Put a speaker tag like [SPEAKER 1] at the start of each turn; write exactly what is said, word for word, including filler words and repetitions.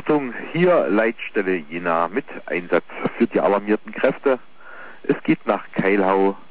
[SPEAKER 1] Achtung, hier Leitstelle Jena mit Einsatz für die alarmierten Kräfte. Es geht nach Keilhau